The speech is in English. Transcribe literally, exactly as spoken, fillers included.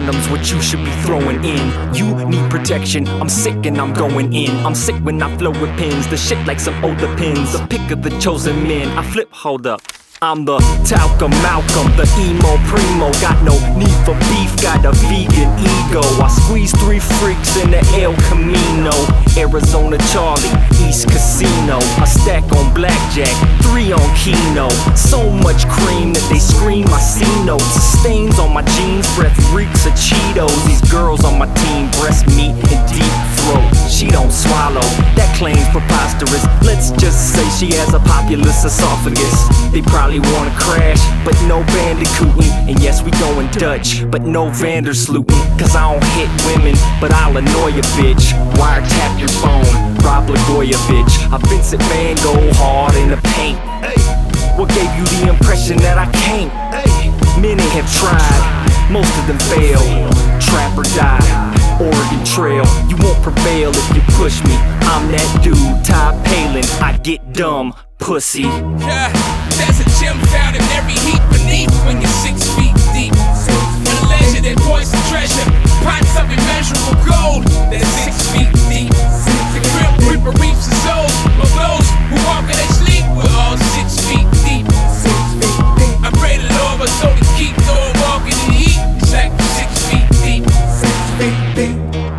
condoms what you should be throwing in. You need protection, I'm sick and I'm going in. I'm sick when I flow with pins, the shit like some older pins. The pick of the chosen men, I flip, hold up. I'm the Talcum Malcolm, the emo primo. Got no need for beef, got a vegan ego. I squeeze three freaks in the El Camino. Arizona Charlie, East Casino. I stack on blackjack, three on Keno. So much cream that they scream I see notes. Stains on my jeans, breath reeks of Cheetos. These girls on my team, breast meat and deep throat. She don't swallow, that claim's preposterous. Let's just say she has a populous esophagus. They probably wanna crash, but no bandicootin'. And yes, we going Dutch, but no Vandersloopin'. Cause I don't hit women, but I'll annoy a bitch. Wiretap your phone, Rob Blagojevich. I Vincent Van Gogh hard in the paint. What gave you the impression that I can't? Many have tried, most of them fail. Trap or die, Oregon Trail. You won't prevail if you push me. I'm that dude, Todd Palin. I get dumb, pussy. Yeah, there's a gem found in every heap beneath when you're six feet deep. And a legend that poison treasure, pots of immeasurable gold that's six feet deep. The grim reaper reaps the souls of those who walk in their sleep. We're all six feet deep. I pray the Lord my soul to keep going walking in the heat. It's like six feet deep. Six feet deep.